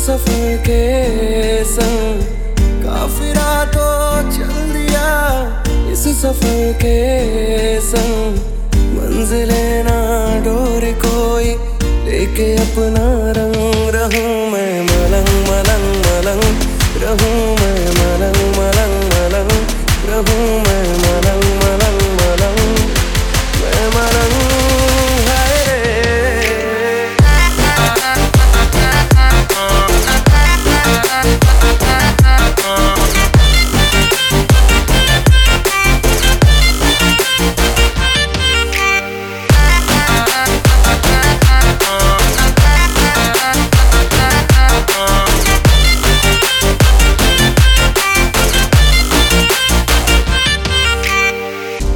सफर के संग काफिरा तो चल दिया, इस सफर के संग मंजिलें ना डोरे कोई लेके अपना रंग।